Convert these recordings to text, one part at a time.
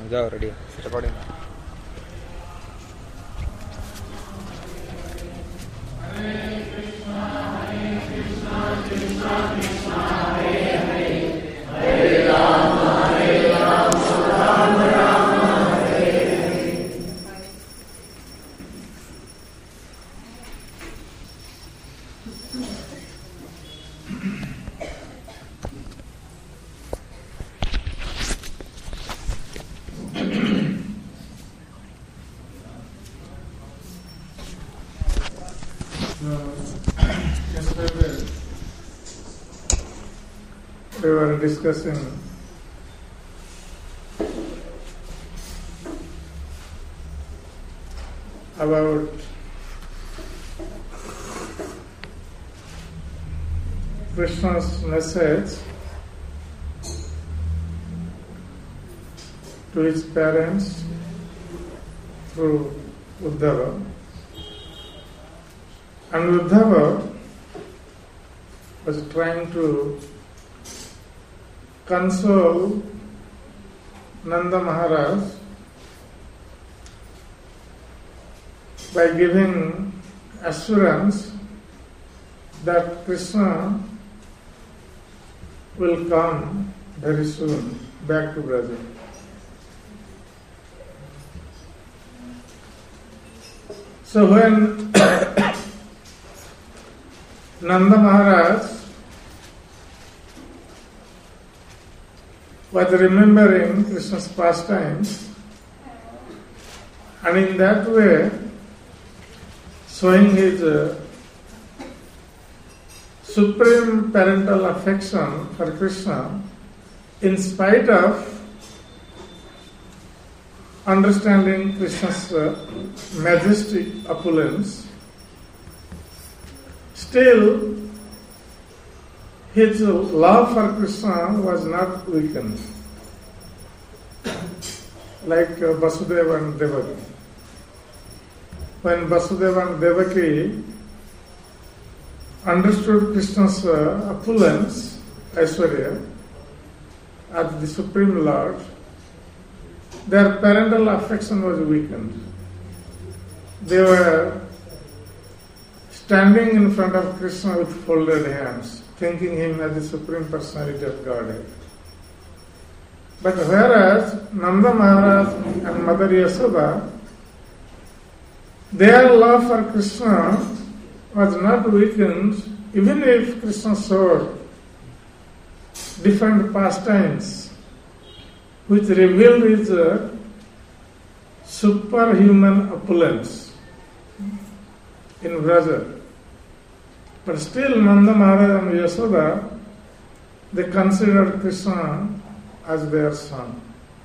जाओ ready recording. Yesterday we were discussing about Krishna's message to his parents through Uddhava. And Uddhava was trying to console Nanda Maharaj by giving assurance that Krishna will come very soon back to Brazil. So when Nanda Maharaj was remembering Krishna's pastimes, and in that way showing his supreme parental affection for Krishna, in spite of understanding Krishna's majestic opulence, still his love for Krishna was not weakened, like Vasudeva and Devaki. When Vasudeva and Devaki understood Krishna's opulence, Aishwarya, as the Supreme Lord, their parental affection was weakened. They were standing in front of Krishna with folded hands, thinking him as the Supreme Personality of Godhead. But whereas Nanda Maharaj and Mother Yasoda, their love for Krishna was not weakened, even if Krishna showed different pastimes which revealed his superhuman opulence in Vraja. But still Nanda Maharaj and Yasoda, they considered Krishna as their son.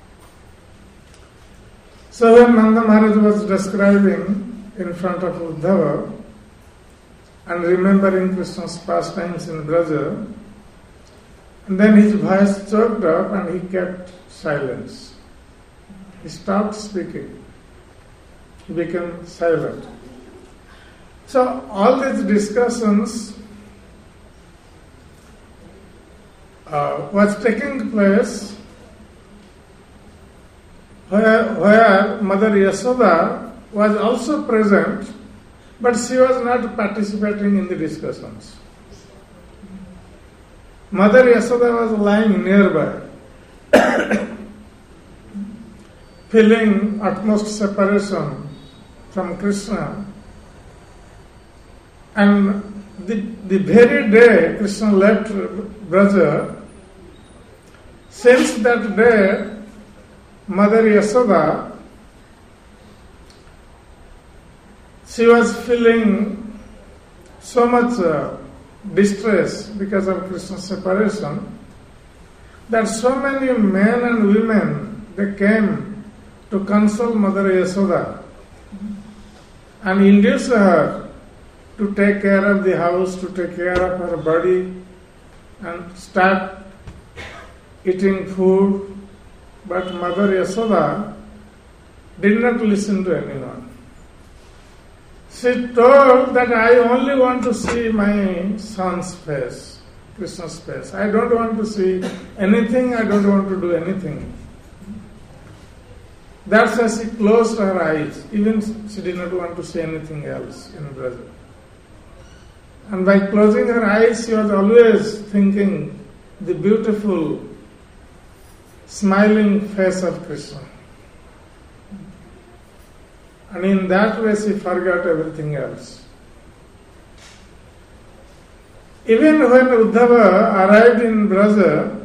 So when Nanda Maharaj was describing in front of Uddhava and remembering Krishna's pastimes in Vraja, and then his voice choked up and he kept silence. He stopped speaking. He became silent. So all these discussions was taking place where Mother Yasoda was also present, but she was not participating in the discussions. Mother Yasoda was lying nearby, feeling utmost separation from Krishna. And the very day Krishna left Braja, since that day, Mother Yasoda, she was feeling so much distress because of Krishna's separation, that so many men and women, they came to console Mother Yasoda and induce her to take care of the house, to take care of her body and start eating food. But Mother Yasoda did not listen to anyone. She told that I only want to see my son's face, Krishna's face. I don't want to see anything, I don't want to do anything. That's why she closed her eyes. Even she did not want to say anything else in Brazil. And by closing her eyes, she was always thinking the beautiful, smiling face of Krishna. And in that way, she forgot everything else. Even when Uddhava arrived in Brazil,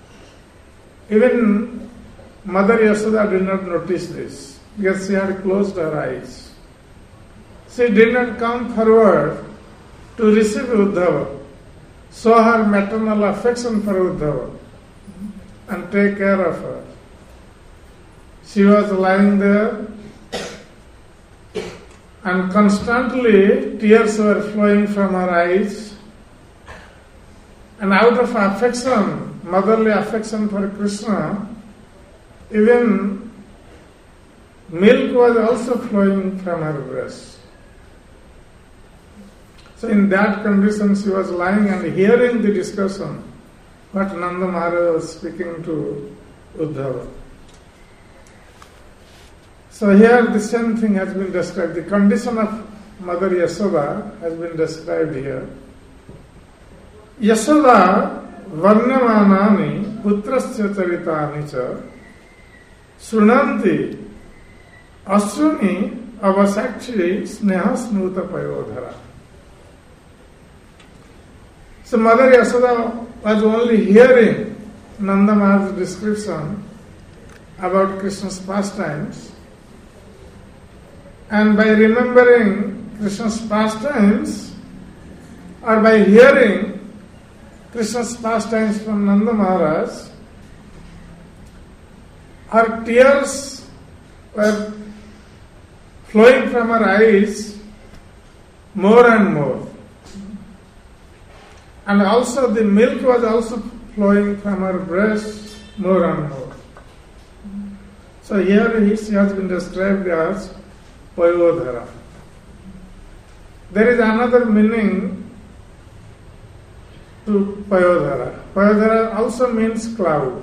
even Mother Yasoda did not notice this because she had closed her eyes. She did not come forward to receive Uddhava, show her maternal affection for Uddhava, and take care of her. She was lying there, and constantly tears were flowing from her eyes. And out of affection, motherly affection for Krishna, even milk was also flowing from her breast. So in that condition she was lying and hearing the discussion, what Nanda Maharaj was speaking to Uddhava. So here the same thing has been described. The condition of Mother Yasoda has been described here. Yasoda varnamanani putrasya charitani cha Shrunanti Asruni avasakshi sneha snuta payodhara. So Mother Yasoda was only hearing Nanda Maharaj's description about Krishna's pastimes, and by remembering Krishna's pastimes or by hearing Krishna's pastimes from Nanda Maharaj, her tears were flowing from her eyes more and more. And also the milk was also flowing from her breast more and more. So here she has been described as Payodhara. There is another meaning to Payodhara. Payodhara also means cloud.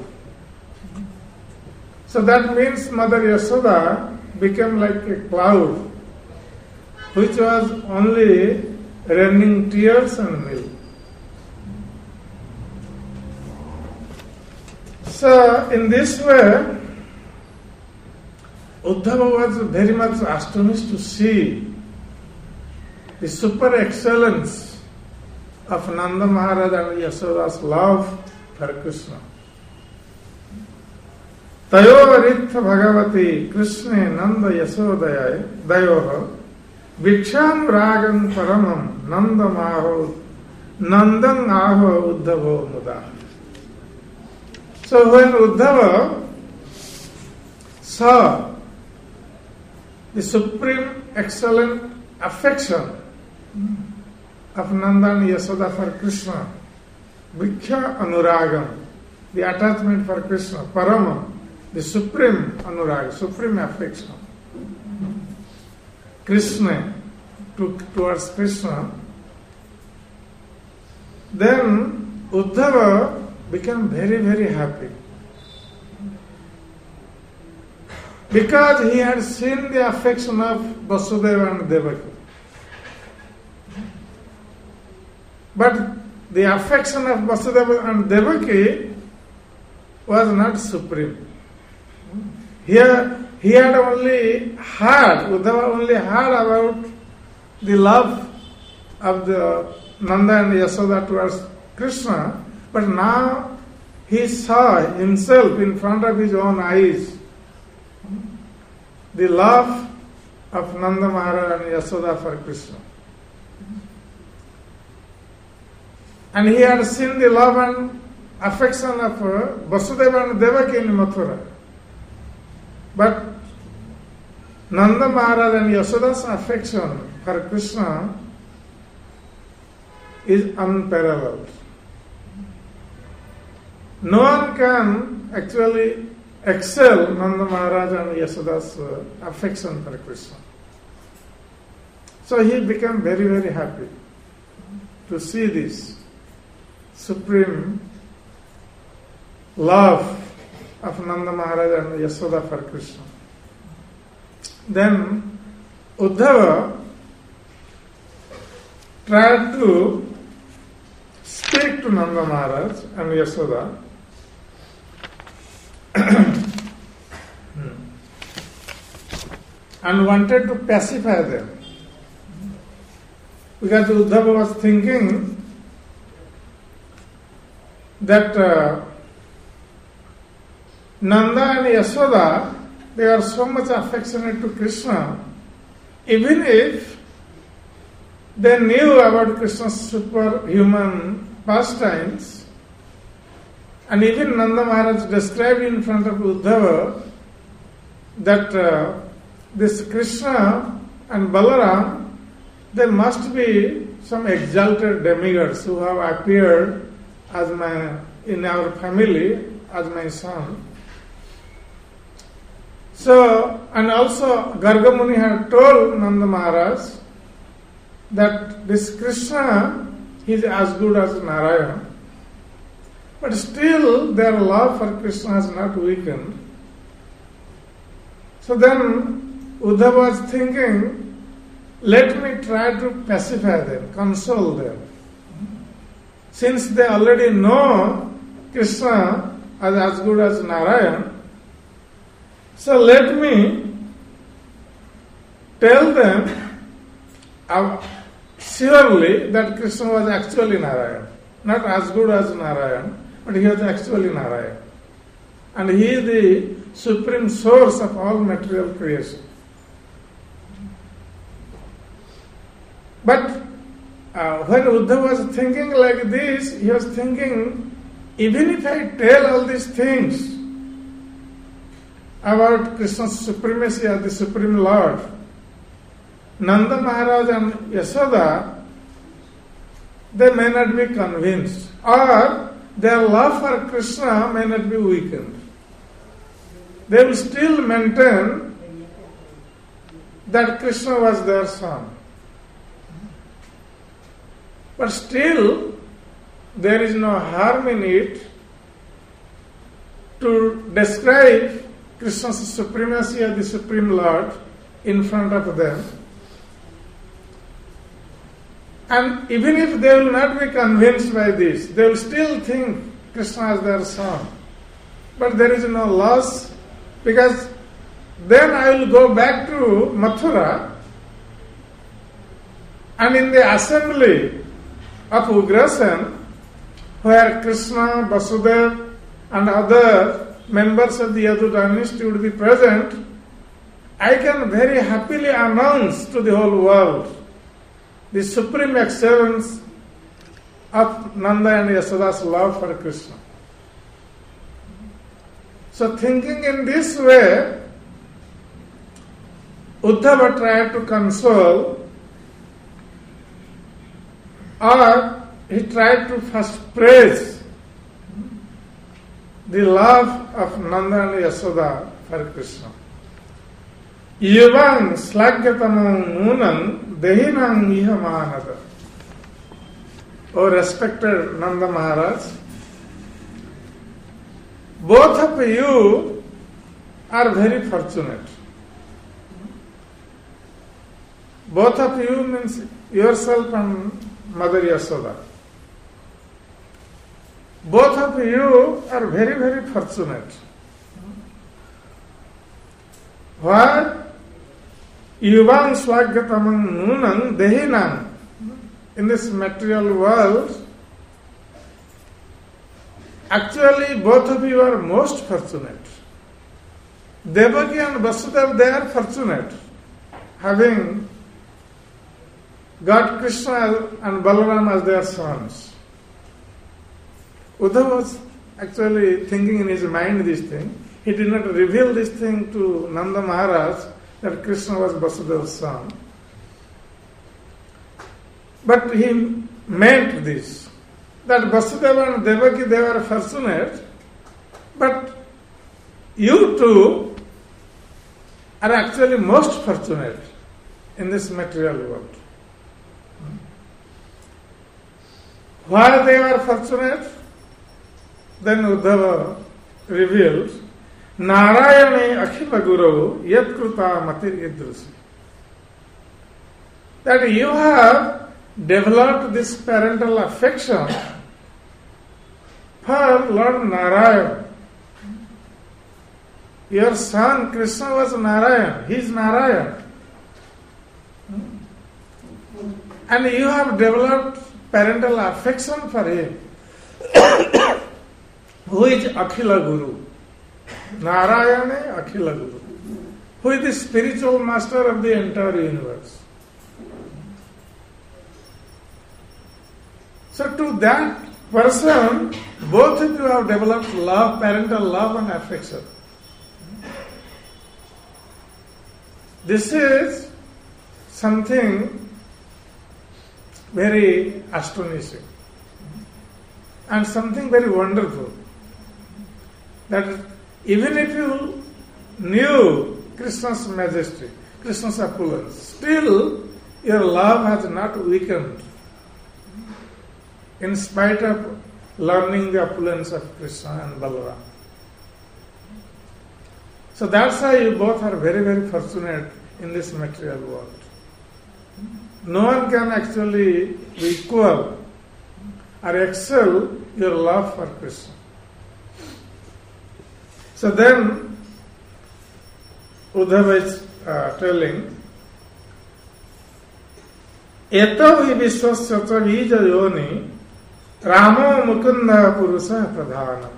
So that means Mother Yasoda became like a cloud which was only raining tears and milk. So in this way, Uddhava was very much astonished to see the super excellence of Nanda Maharaj and Yasoda's love for Krishna. Tayovaritha Bhagavati Krishna Nanda Yasodaya Dayoha Viksham Ragam Paramam Nanda Maho Nandan Aho Uddhavo Muda. So when Uddhava saw the supreme excellent affection of Nanda and Yasoda for Krishna, Vikhya Anuragam, the attachment for Krishna, Paramam, the supreme Anurag, supreme affection, Krishna, towards Krishna, then Uddhava became very, very happy. Because he had seen the affection of Vasudeva and Devaki. But the affection of Vasudeva and Devaki was not supreme. Here he had only heard, Uddhava only heard about the love of the Nanda and Yasoda towards Krishna, but now he saw himself in front of his own eyes the love of Nanda Maharaj and Yasoda for Krishna. And he had seen the love and affection of Vasudeva and Devaki in Mathura. But Nanda Maharaj and Yasoda's affection for Krishna is unparalleled. No one can actually excel Nanda Maharaj and Yasoda's affection for Krishna. So he became very, very happy to see this supreme love of Nanda Maharaj and Yasoda for Krishna. Then Uddhava tried to speak to Nanda Maharaj and Yasoda. And wanted to pacify them. Because Uddhava was thinking that Nanda and Yasoda, they are so much affectionate to Krishna, even if they knew about Krishna's superhuman pastimes, and even Nanda Maharaj described in front of Uddhava that this Krishna and Balaram, they must be some exalted demigods who have appeared in our family as my son. So, and also Garga Muni had told Nanda Maharaj that this Krishna, he is as good as Narayana. But still their love for Krishna has not weakened. So then Uddhava was thinking, let me try to pacify them, console them. Since they already know Krishna as good as Narayan, so let me tell them surely that Krishna was actually Narayan. Not as good as Narayan, but he was actually Narayan. And he is the supreme source of all material creation. But when Uddhava was thinking like this, he was thinking, even if I tell all these things about Krishna's supremacy as the Supreme Lord, Nanda Maharaj and Yasoda, they may not be convinced, or their love for Krishna may not be weakened. They will still maintain that Krishna was their son. But still, there is no harm in it to describe Krishna's supremacy as the Supreme Lord in front of them. And even if they will not be convinced by this, they will still think Krishna is their son. But there is no loss, because then I will go back to Mathura, and in the assembly of Ugrasen, where Krishna, Vasudeva and other members of the Yadu dynasty would be present, I can very happily announce to the whole world the supreme excellence of Nanda and Yasoda's love for Krishna. So thinking in this way, Uddhava tried to console, or he tried to first praise the love of Nanda and Yasoda for Krishna. Yuvang slagyatamam nunam dehinam ihamanada. O respected Nanda Maharaj, both of you are very fortunate. Both of you means yourself and Mother Yasoda. Both of you are very, very fortunate. Why? Yuvang swagatamang nunang dehinang. In this material world, actually both of you are most fortunate. Devaki and Vasudeva, they are fortunate, having got Krishna and Balaram as their sons. Uddhava was actually thinking in his mind this thing. He did not reveal this thing to Nanda Maharaj that Krishna was Vasudeva's son. But he meant this, that Vasudeva and Devaki, they were fortunate, but you two are actually most fortunate in this material world. Why they were fortunate? Then Uddhava revealed, Narayane Akhila Guru Yatkruta Matir Idrusi. That you have developed this parental affection for Lord Narayan. Your son Krishna was Narayan. He is Narayan. And you have developed parental affection for him. Who is Akhila Guru? Narayana Akhila Guru. Who is the spiritual master of the entire universe. So to that person, both of you have developed love, parental love and affection. This is something very astonishing and something very wonderful. That even if you knew Krishna's majesty, Krishna's opulence, still your love has not weakened in spite of learning the opulence of Krishna and Balaram. So that's why you both are very, very fortunate in this material world. No one can actually equal or excel your love for Krishna. So then, Uddhava is telling, Eto hi vishwasya bija yoni Ramo Mukunda Purusa Pradhanam.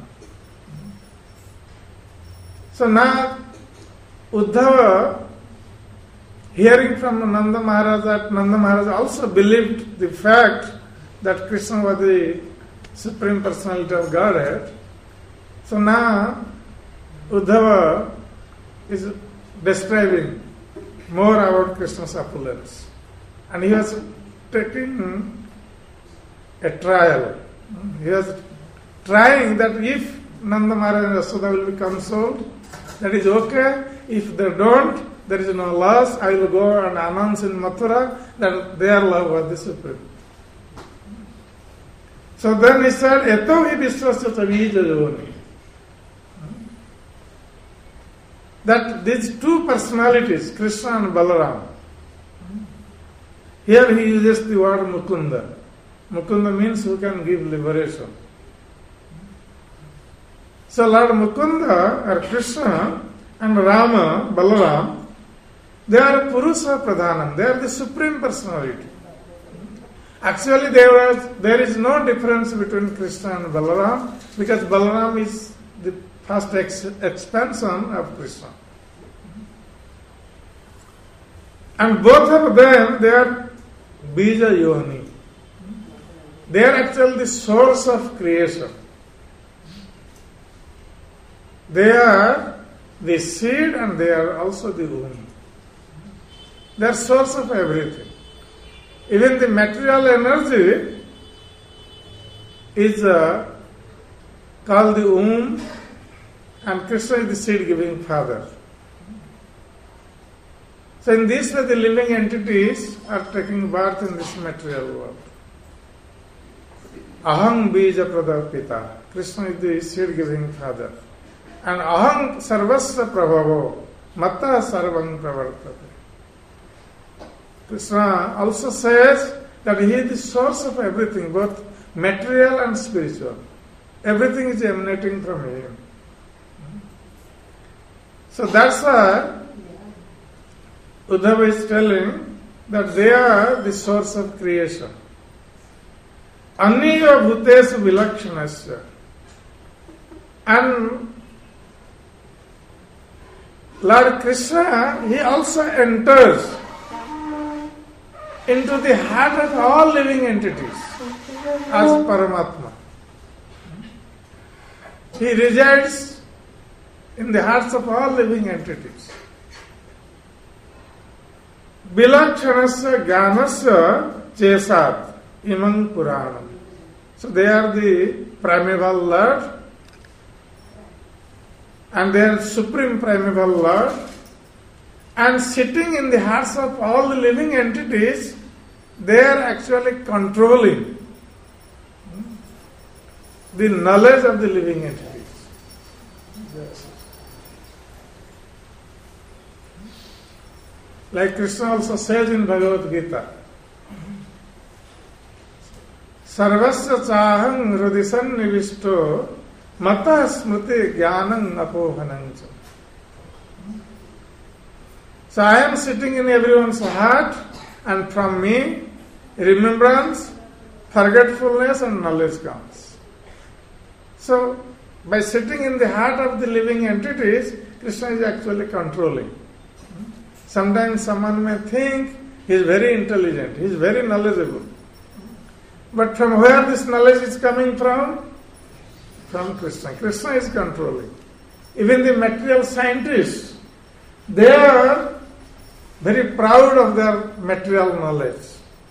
So now, Uddhava, hearing from Nanda Maharaj, that Nanda Maharaj also believed the fact that Krishna was the Supreme Personality of Godhead. So now, Uddhava is describing more about Krishna's opulence. And he was taking a trial. He was trying that if Nanda Maharaj and Yashoda will be consoled, that is okay. If they don't, there is no loss. I will go and announce in Mathura that their love was the supreme. So then he said, Eto hi vishwasya bija yoni. That these two personalities, Krishna and Balaram, here he uses the word Mukunda. Mukunda means who can give liberation. So Lord Mukunda or Krishna and Rama, Balaram, they are Purusa Pradhanam, they are the Supreme Personality. Actually there is no difference between Krishna and Balaram because Balaram is the first expansion of Krishna. And both of them, they are Bija Yoni. They are actually the source of creation. They are the seed and they are also the womb. They are source of everything. Even the material energy is called the womb, and Krishna is the seed-giving father. So in this way the living entities are taking birth in this material world. Aham bija pradapita. Krishna is the seed-giving father. And aham sarvasya prabhavo matta sarvam pravartate. Krishna also says that he is the source of everything, both material and spiritual. Everything is emanating from him. So that's why Uddhava is telling that they are the source of creation. Aniya bhutesu vilakshanasya. And Lord Krishna, he also enters into the heart of all living entities as Paramatma. He resides in the hearts of all living entities. Bilakshanasya Gyanasya Chesat Imang Puranam. So they are the primeval Lord and they are supreme primeval Lord, and sitting in the hearts of all the living entities, they are actually controlling the knowledge of the living entities. Like Krishna also says in Bhagavad Gita, Sarvasya chaham hridisan nivishto mata smriti jnanam apohanam cha. So I am sitting in everyone's heart, and from me, remembrance, forgetfulness and knowledge comes. So, by sitting in the heart of the living entities, Krishna is actually controlling. Sometimes someone may think he is very intelligent, he is very knowledgeable. But from where this knowledge is coming from? From Krishna. Krishna is controlling. Even the material scientists, they are very proud of their material knowledge.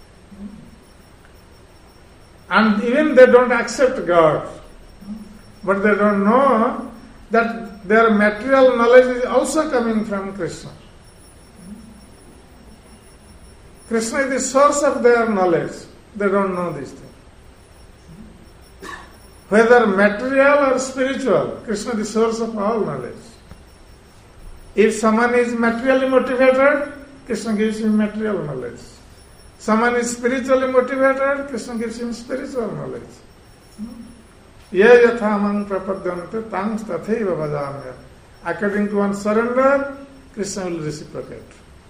And even they don't accept God. But they don't know that their material knowledge is also coming from Krishna. Krishna is the source of their knowledge. They don't know this thing. Whether material or spiritual, Krishna is the source of all knowledge. If someone is materially motivated, Krishna gives him material knowledge. Someone is spiritually motivated, Krishna gives him spiritual knowledge. Ye yathamang prapadyante tang tathaiva bhajamya. According to one's surrender, Krishna will reciprocate.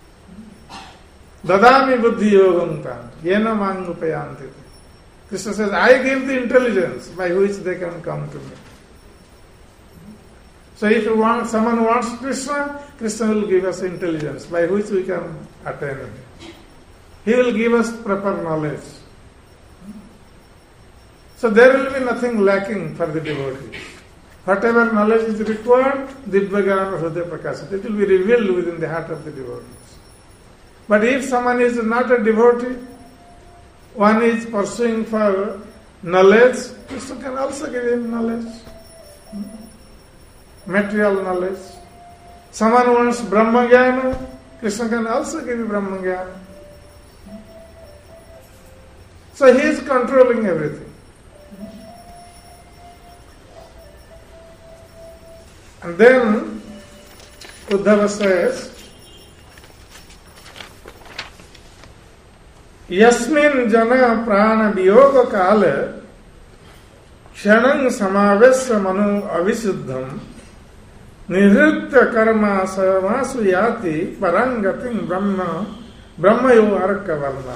Dadami buddhi yogam tam yena mangupayanti. Krishna says, I give the intelligence by which they can come to me. So if someone wants Krishna, Krishna will give us intelligence by which we can attain him. He will give us proper knowledge. So there will be nothing lacking for the devotees. Whatever knowledge is required, Divyagana Hridaya Prakashita, it will be revealed within the heart of the devotees. But if someone is not a devotee, one is pursuing for knowledge, Krishna can also give him knowledge. Material knowledge. Someone wants Brahma Jnana, Krishna can also give you Brahma Jnana. So he is controlling everything. And then Uddhava says, Yasmin jana prana viyoga kale kshanam samavesya manu avisuddham nihritya karma savasu yati parangatim brahmayo arka varna.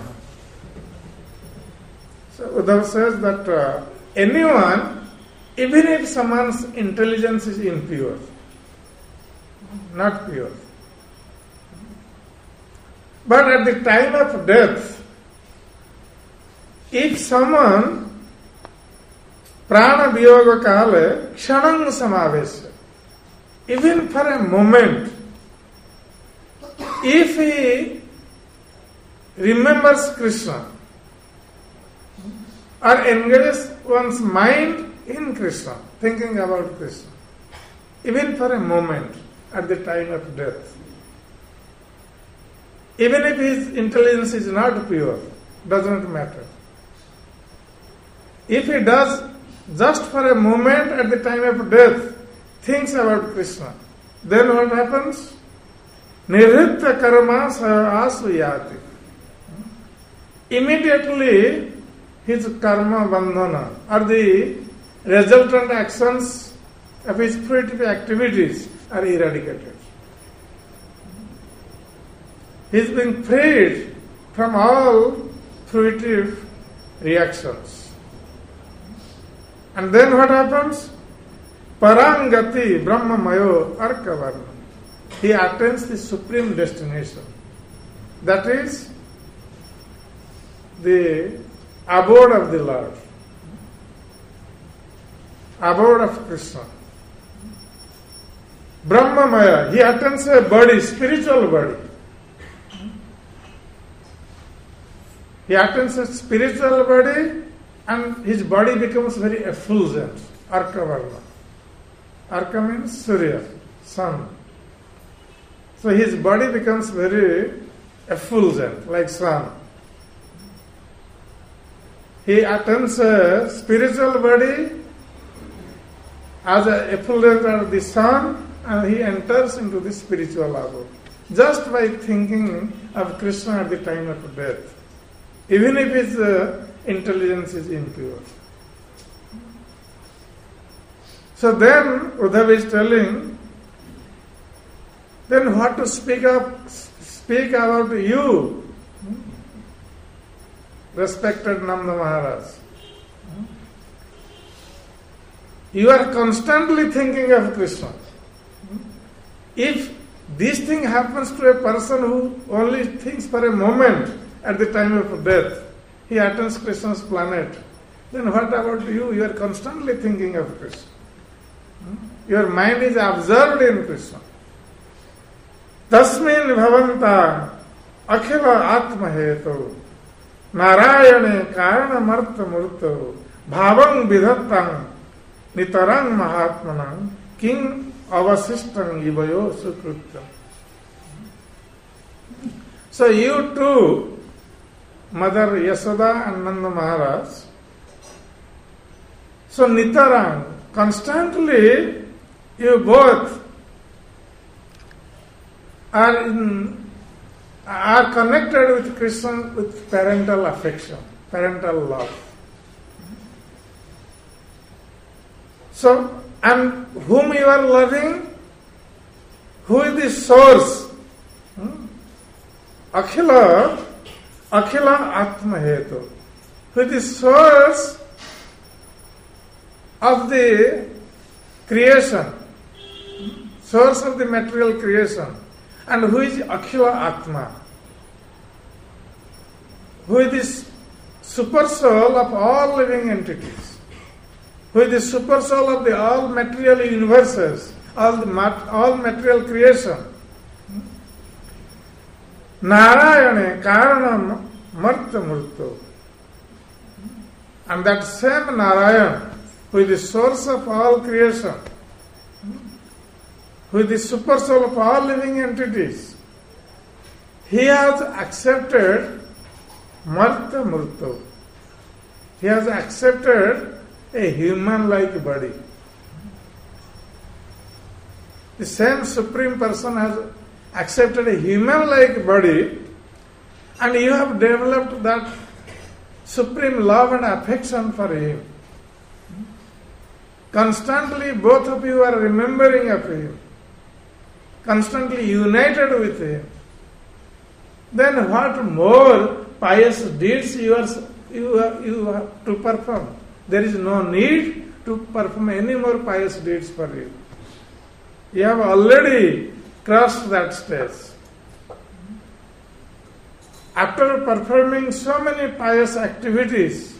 So Uddhava says that anyone, even if someone's intelligence is impure, not pure, but at the time of death, if someone prana viyoga kale kshanam samavesya, even for a moment, if he remembers Krishna or engages one's mind in Krishna, thinking about Krishna, even for a moment at the time of death, even if his intelligence is not pure, does not matter. If he does just for a moment at the time of death, thinks about Krishna, then what happens? Nirritya karma asuyati. Immediately his karma bandhana or the resultant actions of his fruitive activities are eradicated. He is being freed from all fruitive reactions. And then what happens? Parangati Brahmamayo Arkavarna. He attains the supreme destination. That is the abode of the Lord. Abode of Krishna. Brahmamaya, he attains a body, spiritual body. He attains a spiritual body and his body becomes very effulgent. Arkavarna. Arka means Surya, sun. So his body becomes very effulgent, like sun. He attains a spiritual body as a effulgence of the sun, and he enters into the spiritual abode. just by thinking of Krishna at the time of death, even if his intelligence is impure. So then Uddhava is telling, then what to speak about you, respected Nanda Maharaj. You are constantly thinking of Krishna. If this thing happens to a person who only thinks for a moment at the time of death, he attends Krishna's planet, then what about you? You are constantly thinking of Krishna. Your mind is absorbed in Krishna. Tasmin bhavanta akhila atma hetu narayane karana martha murto bhavang vidhattam nitarang mahatmanam king avasistam ivayo sukrutam. So you too, Mother Yasoda and Nanda Maharaj, so nitarang, constantly you both are connected with Krishna with parental affection, parental love. So, and whom you are loving? Who is the source? Akhila Atma Hetu. Who is the source of the creation? Source of the material creation. And who is Akhila Atma? Who is the super soul of all living entities? Who is the super soul of the all material universes, all material creation? Narayane Karana Martha Murto. And that same Narayan, who is the source of all creation, who is the super soul of all living entities, he has accepted Martha Murto. He has accepted a human-like body. The same Supreme Person has accepted a human-like body, and you have developed that supreme love and affection for him. Constantly both of you are remembering of him, constantly united with him. Then what more pious deeds you have to perform? There is no need to perform any more pious deeds for you. You have already crossed that stage. After performing so many pious activities,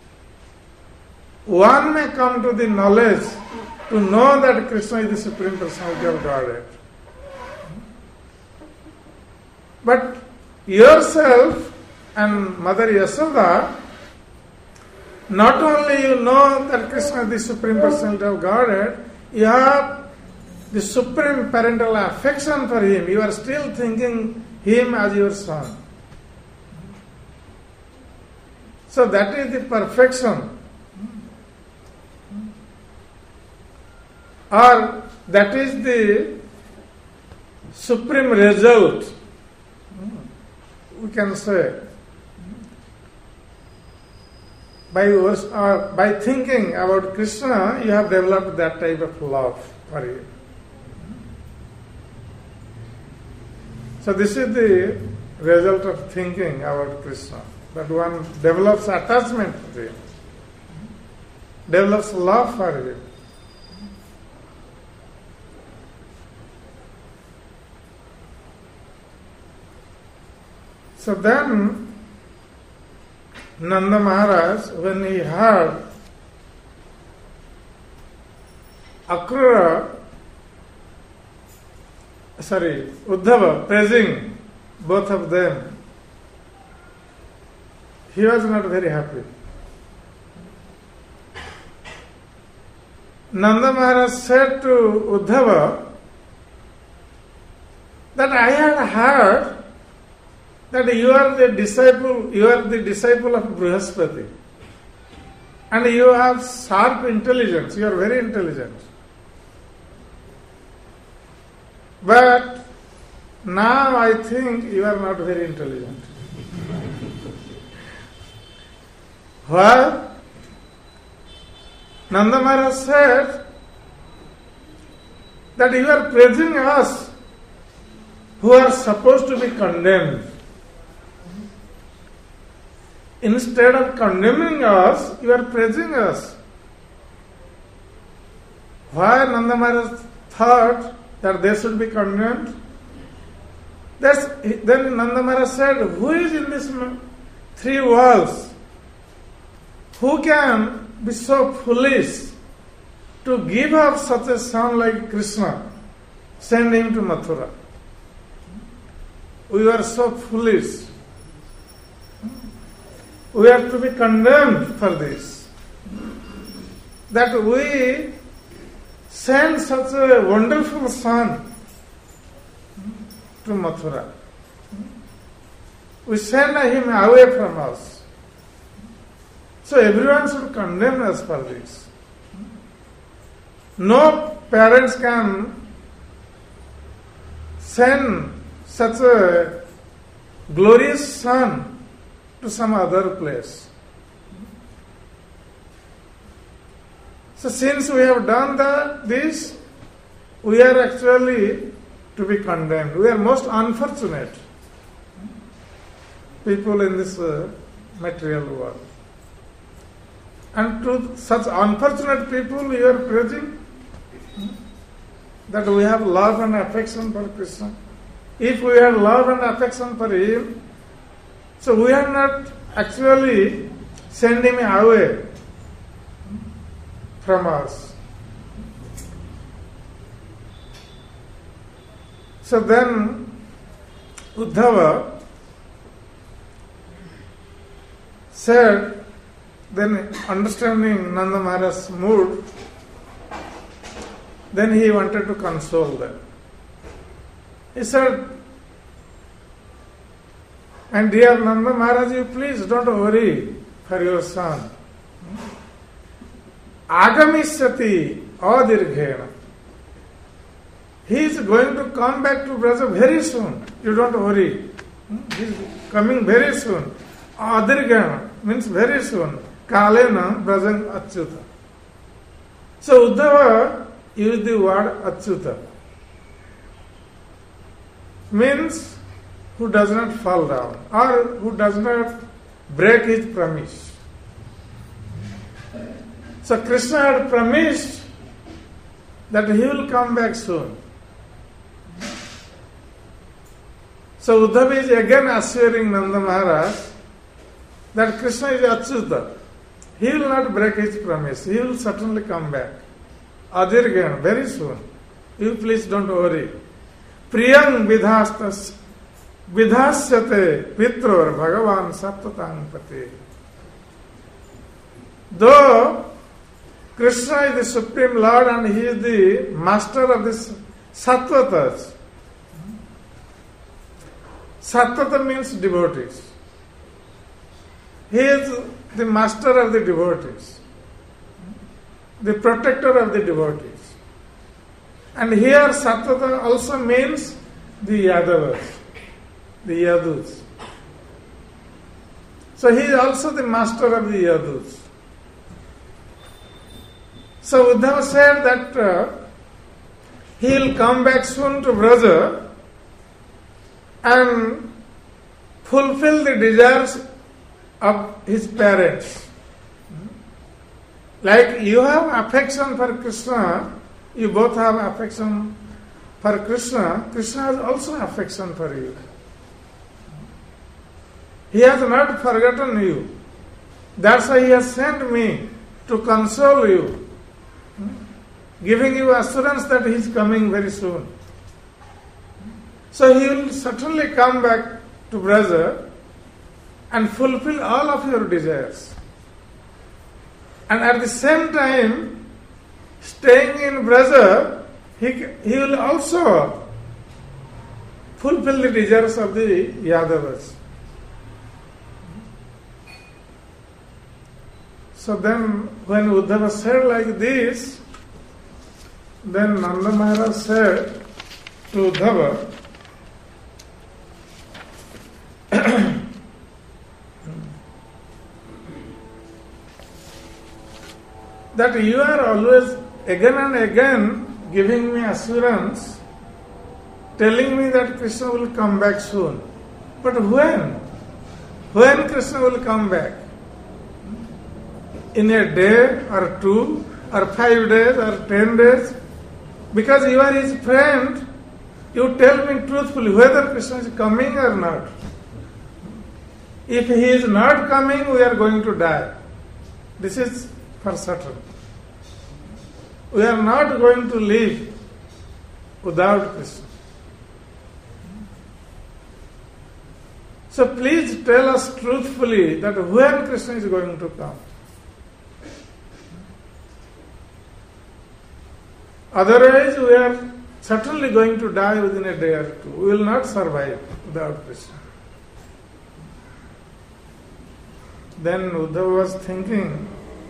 one may come to the knowledge to know that Krishna is the Supreme Personality of Godhead. But yourself and Mother Yasoda, not only you know that Krishna is the Supreme Personality of Godhead, you have the supreme parental affection for him. You are still thinking him as your son. So that is the perfection. Or that is the supreme result, we can say. By thinking about Krishna, you have developed that type of love for him. So this is the result of thinking about Krishna, that one develops attachment to him, develops love for him. So then, Nanda Maharaj, when he heard Uddhava praising both of them, he was not very happy. Nanda Maharaj said to Uddhava that I had heard that you are the disciple of Brihaspati, and you have sharp intelligence, you are very intelligent. But now I think you are not very intelligent. Why? Nanda Maharaj said that you are praising us who are supposed to be condemned. Instead of condemning us, you are praising us. Why Nanda Maharaj thought that they should be condemned? Then Nanda Maharaj said, who is in these three worlds? Who can be so foolish to give up such a son like Krishna, send him to Mathura? We are so foolish. We are to be condemned for this. That we send such a wonderful son to Mathura. We send him away from us. So everyone should condemn us for this. No parents can send such a glorious son to some other place. So since we have done this, we are actually to be condemned. We are most unfortunate people in this material world. And to such unfortunate people, you are praising that we have love and affection for Krishna. If we have love and affection for him, so we are not actually sending him away from us. So then Uddhava said, then understanding Nanda Maharaj's mood, then he wanted to console them. He said, and dear Nanda Maharaj, you please don't worry for your son. Agamishyati adirghena. He is going to come back to Braja very soon. You don't worry. He is coming very soon. Adirghena means very soon. Kalena Brajang Achyuta. So Uddhava used the word Achyuta. Means who does not fall down or who does not break his promise. So Krishna had promised that he will come back soon. So Uddhava is again assuring Nanda Maharaj that Krishna is Achyuta. He will not break his promise. He will certainly come back. Adirgana, very soon. You please don't worry. Priyang vidhasyate pitror bhagavan sattvatang pati. Though Krishna is the Supreme Lord and he is the master of this sattvatas. Sattvata means devotees. He is the master of the devotees, the protector of the devotees. And here Sattvata also means the Yadavas, the Yadus. So he is also the master of the Yadus. So Uddhava said that he will come back soon to Braja and fulfill the desires of his parents. Like you have affection for Krishna, you both have affection for Krishna. Krishna has also affection for you. He has not forgotten you. That's why he has sent me to console you, giving you assurance that he is coming very soon. So he will certainly come back to Braja and fulfill all of your desires. And at the same time, staying in Braja, he will also fulfill the desires of the Yadavas. So then, when Uddhava said like this, then Nanda Maharaj said to Uddhava that you are always again and again giving me assurance, telling me that Krishna will come back soon. But when? When Krishna will come back? In a day or 2 or 5 days or 10 days? Because you are his friend, you tell me truthfully whether Krishna is coming or not. If he is not coming, we are going to die. This is for certain. We are not going to live without Krishna. So please tell us truthfully that when Krishna is going to come. Otherwise, we are certainly going to die within a day or 2. We will not survive without Krishna. Then Uddhava was thinking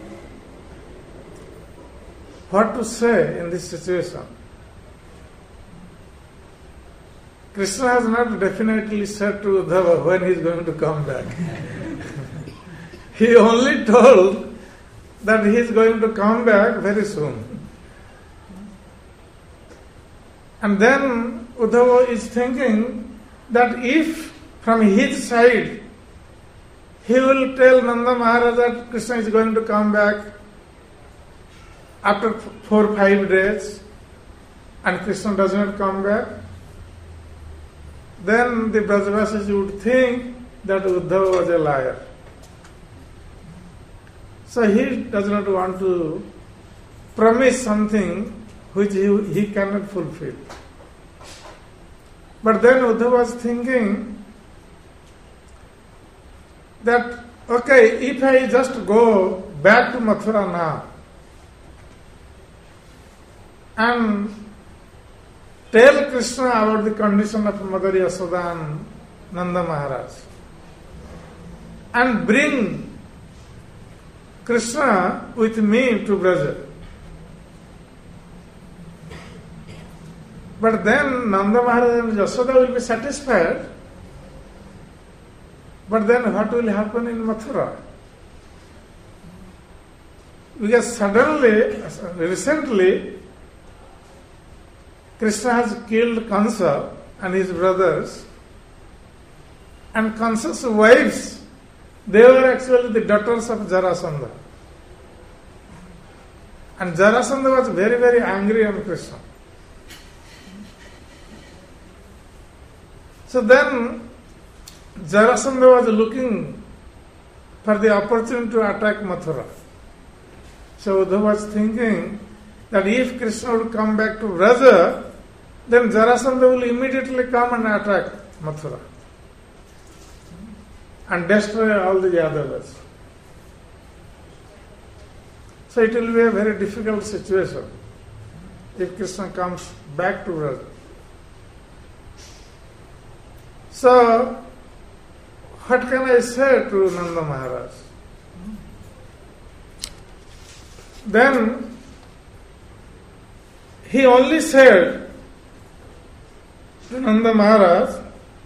what to say in this situation. Krishna has not definitely said to Uddhava when he is going to come back. He only told that he is going to come back very soon. And then Uddhava is thinking that if from his side he will tell Nanda Maharaj that Krishna is going to come back after 4 or 5 days and Krishna does not come back, then the Brajavasis would think that Uddhava was a liar. So he does not want to promise something which he cannot fulfill. But then Uddhava was thinking that, okay, if I just go back to Mathura now and tell Krishna about the condition of Mother Yasoda and Nanda Maharaj and bring Krishna with me to Braja. But then Nanda Maharaj and Yasoda will be satisfied. But then what will happen in Mathura? Because suddenly, recently, Krishna has killed Kansa and his brothers, and Kansa's wives, they were actually the daughters of Jarasandha. And Jarasandha was very, very angry on Krishna. So then Jarasandha was looking for the opportunity to attack Mathura. So Uddhava was thinking that if Krishna would come back to Vraja, then Jarasandha will immediately come and attack Mathura and destroy all the Yadavas. So it will be a very difficult situation if Krishna comes back to Vraja. So, what can I say to Nanda Maharaj? Then, he only said to Nanda Maharaj,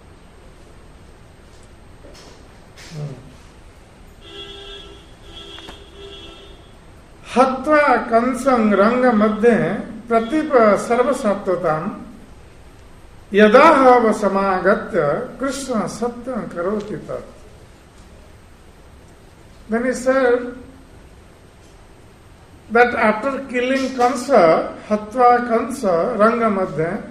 Hatva kansang ranga madhye pratipa sarvasatvatam Yadaha vasamagatya Krishna satyam karoti tat. Then he said that after killing Kansa, Hatva Kansa, Ranga Madhya,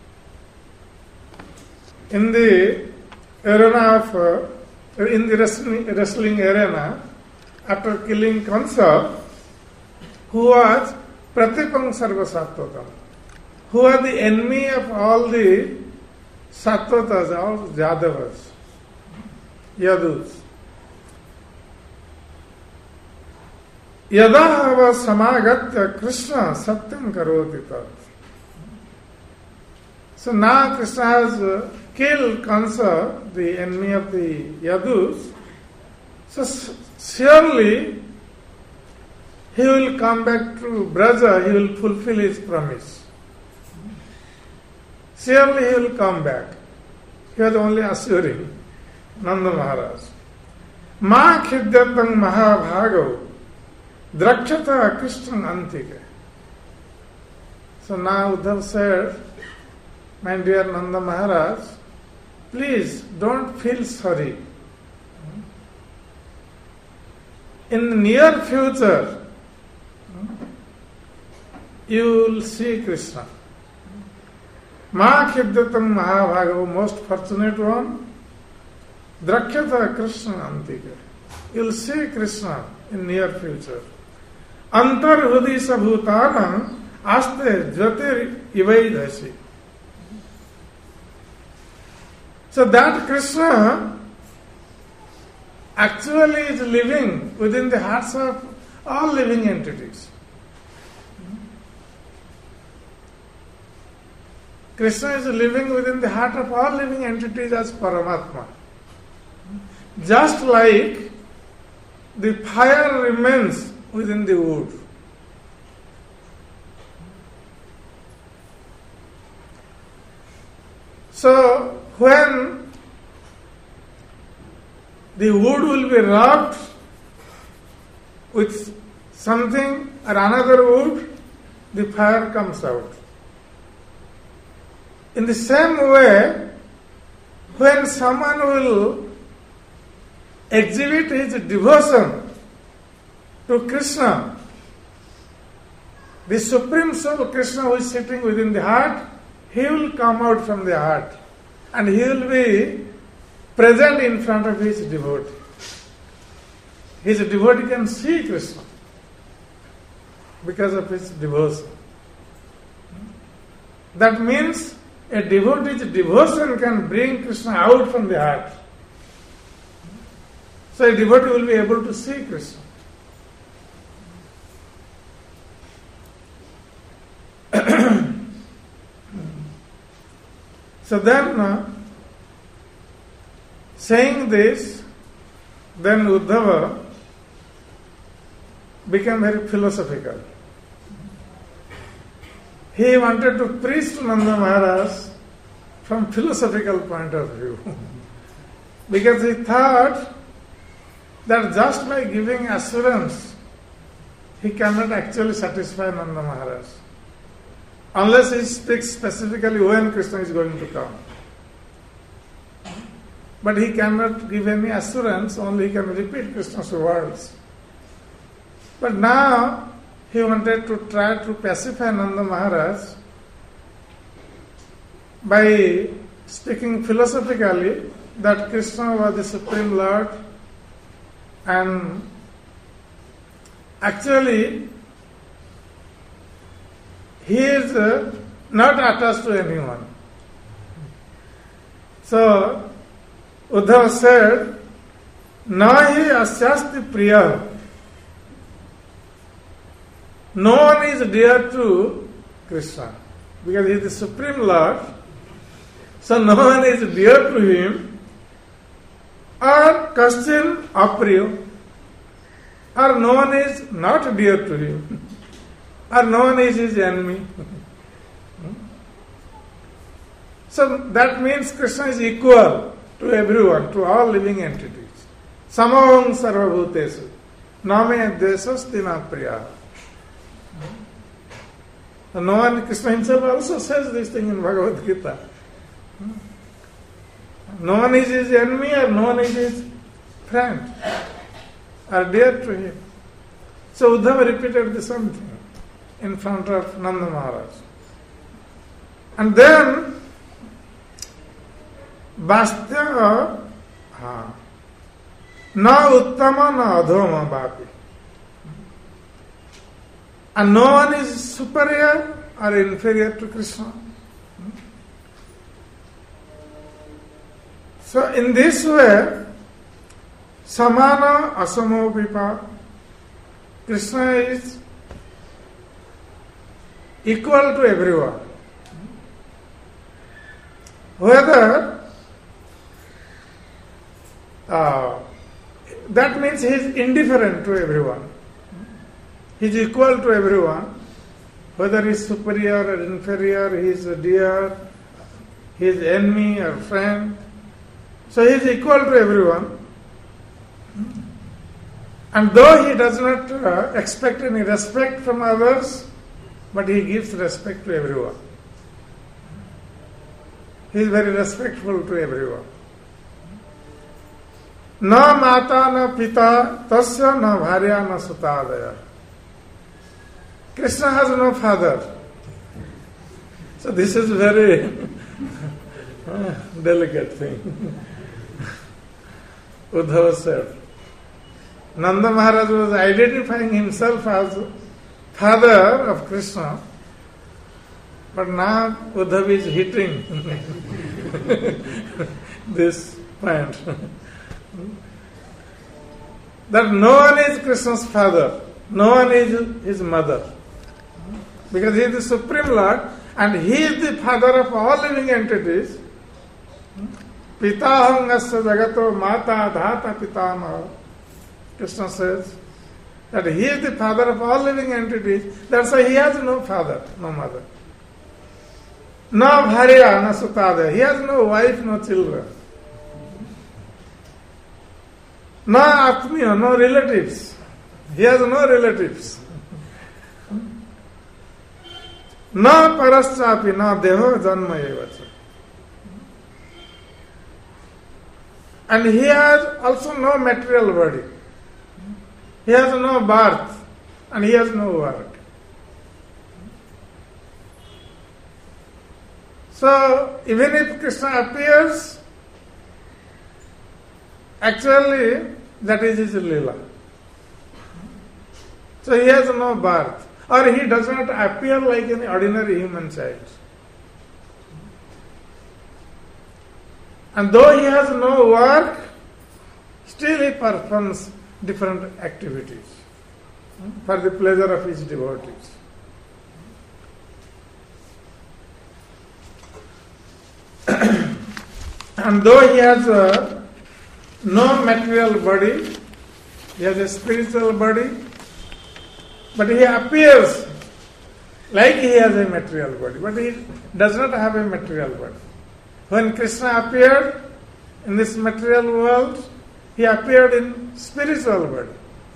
in the arena of, in the wrestling arena, after killing Kansa, who was Pratipang Sarva Sattvatam, who are the enemy of all the Sattvatas, all Yadavas, Yadus. Yadahava samagatya Krishna satyam karoti tat. So now Krishna has killed Kansa, the enemy of the Yadus. So surely he will come back to Braja, he will fulfill his promise. Surely he will come back. He was only assuring Nanda Maharaj. Ma khidyatang mahabhagav Drakshata Krishna Antike. So now Uddhav said, my dear Nanda Maharaj, please don't feel sorry. In the near future, you will see Krishna. Ma Khibdatam Mahabhagava, most fortunate one, Drakshata Krishna Antike. You will see Krishna in near future. Antar Hudisa Bhutanam Aste Jyotir Ivaidhasi. So that Krishna actually is living within the hearts of all living entities. Krishna is living within the heart of all living entities as Paramatma. Just like the fire remains within the wood. So, when the wood will be rubbed with something or another wood, the fire comes out. In the same way, when someone will exhibit his devotion to Krishna, the Supreme Soul Krishna who is sitting within the heart, he will come out from the heart and he will be present in front of his devotee. His devotee can see Krishna because of his devotion. That means a devotee's devotion can bring Krishna out from the heart. So a devotee will be able to see Krishna. So then, saying this, then Uddhava became very philosophical. He wanted to preach to Nanda Maharaj from philosophical point of view. Because he thought that just by giving assurance, he cannot actually satisfy Nanda Maharaj. Unless he speaks specifically when Krishna is going to come. But he cannot give any assurance, only he can repeat Krishna's words. But now, he wanted to try to pacify Nanda Maharaj by speaking philosophically that Krishna was the Supreme Lord and actually he is not attached to anyone. So, Uddhava said, Nahi asyasti priya. No one is dear to Krishna because he is the Supreme Lord. So no one is dear to him. Or kaschin apriyo. Or no one is not dear to him. Or no one is his enemy. So that means Krishna is equal to everyone, to all living entities. Samaham sarvabhutesu. Name desasti na priya. No one, Krishna himself also says this thing in Bhagavad Gita. No one is his enemy or no one is his friend or dear to him. So Uddhava repeated the same thing in front of Nanda Maharaj. And then Bastya na uttama na adhoma bhapi. And no one is superior or inferior to Krishna. So in this way, samana asamo pipa, Krishna is equal to everyone. Whether that means he is indifferent to everyone. He is equal to everyone. Whether he is superior or inferior, he is dear, he is enemy or friend. So he is equal to everyone. And though he does not expect any respect from others, but he gives respect to everyone. He is very respectful to everyone. Na mata na pita tasya na bharya na sutadaya. Krishna has no father. So this is very delicate thing. Uddhava said. Nanda Maharaj was identifying himself as father of Krishna, but now Uddhava is hitting this point. That no one is Krishna's father, no one is his mother. Because he is the Supreme Lord and he is the father of all living entities. Pitaham asya jagato mata dhata pitamaha. Krishna says that he is the father of all living entities. That's why he has no father, no mother. No bharya, no sutadaya. He has no wife, no children. No atmiya, no relatives. He has no relatives. No paraschapi, no deho janma evacha. And he has also no material body. He has no birth and he has no work. So, even if Krishna appears, actually that is his lila. So he has no birth, or he does not appear like an ordinary human child. And though he has no work, still he performs different activities for the pleasure of his devotees. And though he has no material body, he has a spiritual body, but he appears like he has a material body, but he does not have a material body. When Krishna appeared in this material world, he appeared in spiritual body,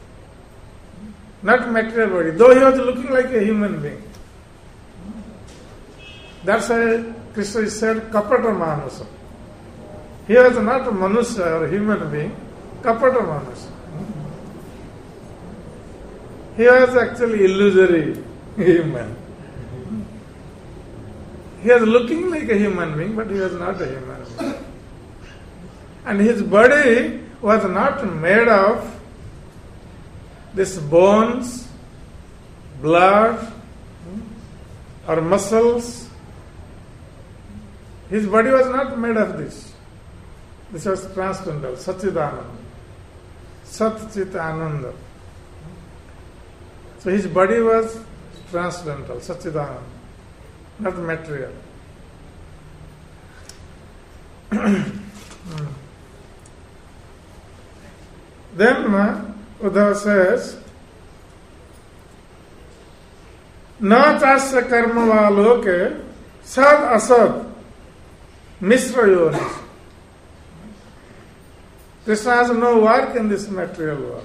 not material body, though he was looking like a human being. That's why Krishna said, Kapata Manusa. He was not a Manusya or human being, Kapata Manusa. He was actually illusory human. He was looking like a human being, but he was not a human being. And his body was not made of this bones, blood, or muscles. His body was not made of this. This was transcendental, Satchidananda, Sat Chit Ananda. So his body was transcendental, Satchidananda, not material. Then Uddhava says, Na chasya karma valoke sad asad misra yonis. Krishna has no work in this material world.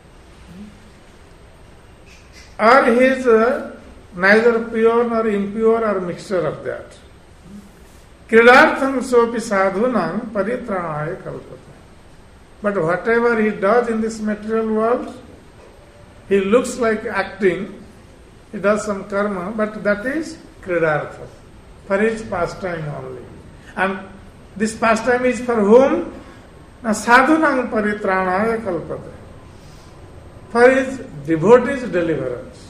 Or he is neither pure nor impure or mixture of that. Kridartham sopi sadhunam paritranaya kalpata. But whatever he does in this material world, he looks like acting, he does some karma, but that is kridartha, for his pastime only. And this pastime is for whom? Na sadhunam paritranaya kalpata. For his devotees' deliverance.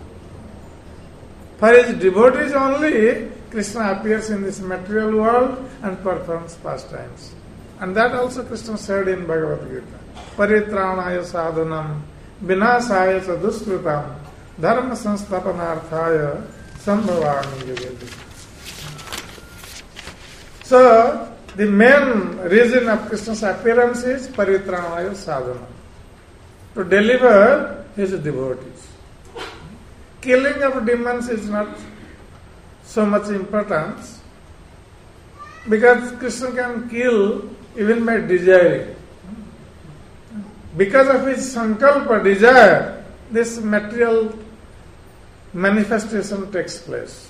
For his devotees only, Krishna appears in this material world and performs pastimes. And that also Krishna said in Bhagavad Gita. Paritranaya sadhanam vinasaya saduskritam dharma sanstapanarthaya sambhavami yugati. So, the main reason of Krishna's appearance is paritranaya sadhanam, to deliver his devotees. Killing of demons is not so much importance, because Krishna can kill even by desiring. because of his sankalpa, desire, this material manifestation takes place.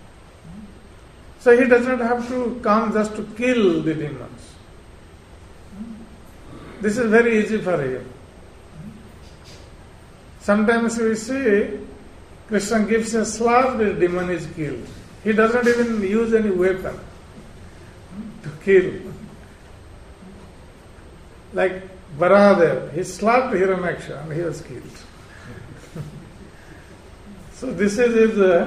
So he does not have to come just to kill the demons. This is very easy for him. Sometimes we see Krishna gives a slap, the demon is killed. He does not even use any weapon to kill. Like Baradev, he slapped Hiranyaksha and he was killed. So this is his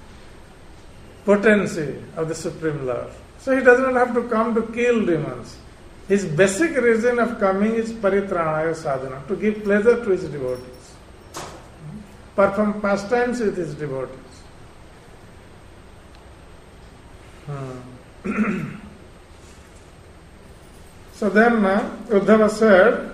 potency of the Supreme Lord. So he does not have to come to kill demons. His basic reason of coming is paritranaya sadhana, to give pleasure to his devotees, perform pastimes with his devotees. So then Uddhava said,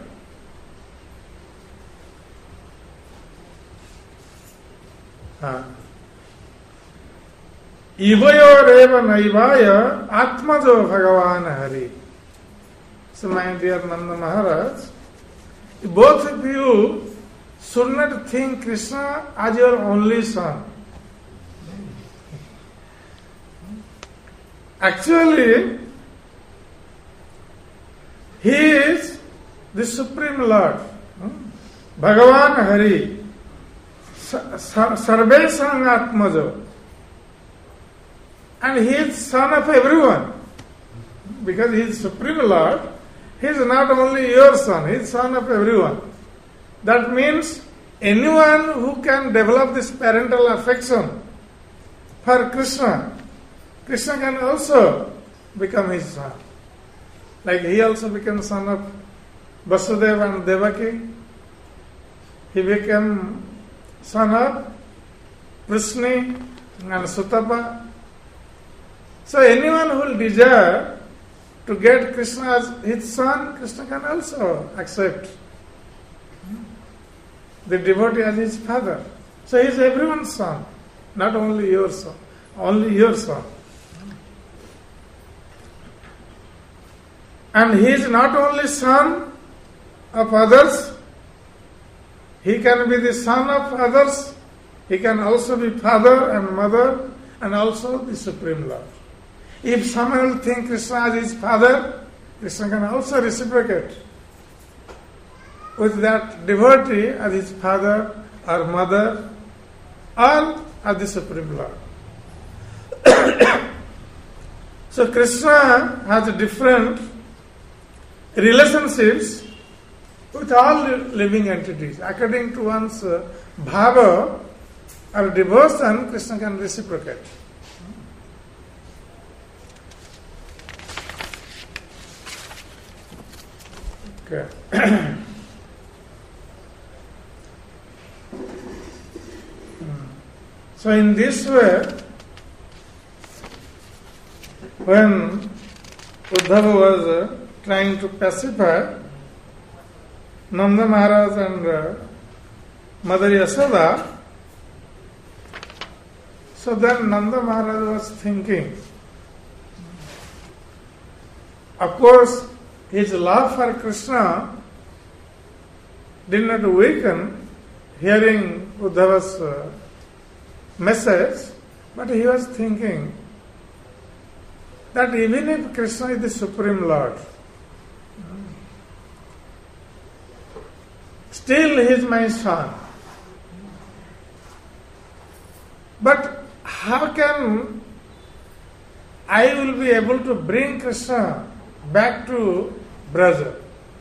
Ivayoreva naivaya atmajo Bhagavan Hari. So my dear Nanda Maharaj, both of you should not think Krishna as your only son. Actually, he is the Supreme Lord, Bhagavan Hari, Sarvesang Atmajo. And he is son of everyone. Because he is Supreme Lord, he is not only your son, he is son of everyone. That means anyone who can develop this parental affection for Krishna, Krishna can also become his son. Like he also became son of Vasudeva and Devaki. He became son of Vrishni and Sutapa. So anyone who will desire to get Krishna as his son, Krishna can also accept the devotee as his father. So he is everyone's son, not only your son, only your son. And he is not only son of others, he can be the son of others, he can also be father and mother, and also the Supreme Lord. If someone will think Krishna as his father, Krishna can also reciprocate with that devotee as his father or mother or as the Supreme Lord. So Krishna has different relationships with all living entities. According to one's bhava or devotion, Krishna can reciprocate. Okay. So in this way, when Uddhava was trying to pacify Nanda Maharaj and Mother Yasoda, so then Nanda Maharaj was thinking, of course, his love for Krishna did not weaken hearing Uddhava's message, but he was thinking that even if Krishna is the Supreme Lord, still he is my son. But how can I will be able to bring Krishna back to Braja?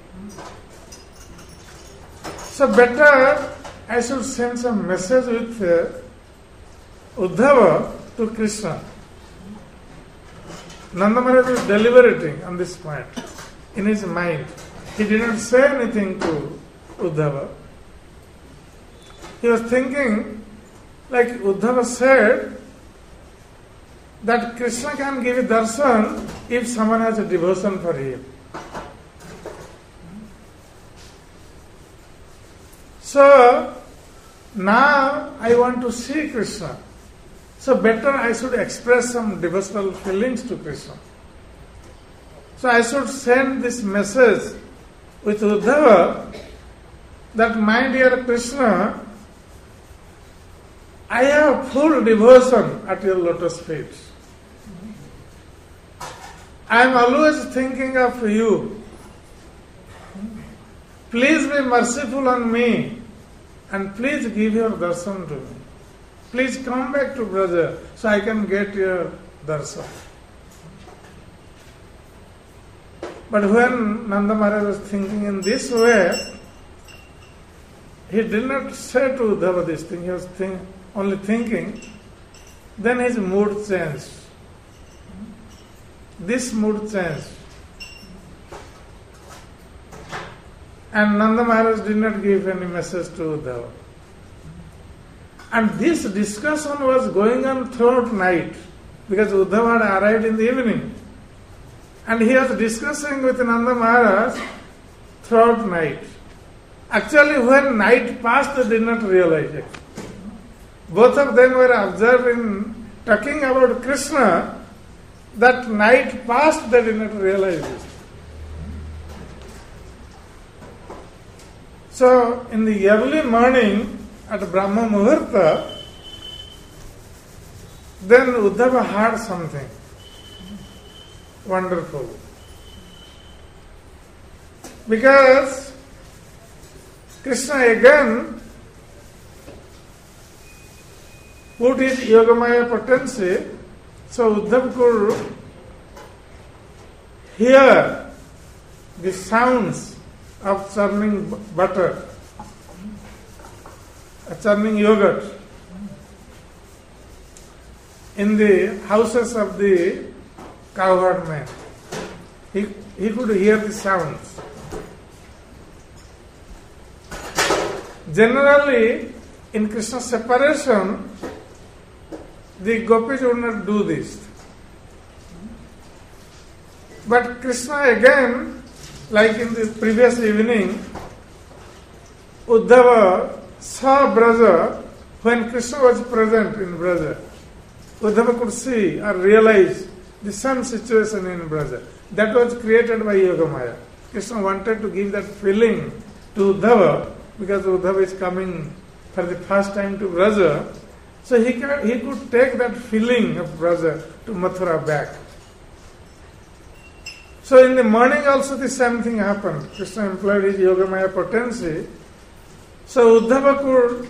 So better I should send some message with Uddhava to Krishna. Nanda Maharaj was deliberating on this point in his mind. He did not say anything to Uddhava. He was thinking, like Uddhava said, that Krishna can give a darshan if someone has a devotion for him. So now I want to see Krishna. So better I should express some devotional feelings to Krishna. So I should send this message with Uddhava that, my dear Krishna, I have full devotion at your lotus feet. I am always thinking of you. Please be merciful on me and please give your darshan to me. Please come back to Braja so I can get your darshan. But when Nanda Maharaj was thinking in this way, he did not say to Uddhava this thing, he was only thinking. Then his mood changed. This mood changed. And Nanda Maharaj did not give any message to Uddhava. And this discussion was going on throughout night, because Uddhava had arrived in the evening. And he was discussing with Nanda Maharaj throughout night. Actually, when night passed, they did not realize it. Both of them were observing, talking about Krishna. That night passed, they did not realize it. So, in the early morning, at Brahma Muhurta, then Uddhava heard something wonderful. Because Krishna again put his Yogamaya potency, so Uddhava could hear the sounds of churning butter, churning yogurt in the houses of the cowherd men. He could hear the sounds. Generally, in Krishna's separation, the gopis would not do this. But Krishna again, like in the previous evening, Uddhava saw Braja when Krishna was present in Braja. Uddhava could see or realize the same situation in Braja. That was created by Yogamaya. Krishna wanted to give that feeling to Uddhava, because Uddhava is coming for the first time to Braja. So he could take that feeling of Braja to Mathura back. So in the morning also the same thing happened. Krishna employed his Yogamaya potency. So Uddhava could